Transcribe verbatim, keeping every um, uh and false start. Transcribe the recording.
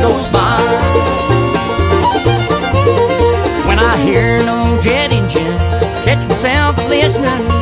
goes by. When I hear no jet engine, catch myself listening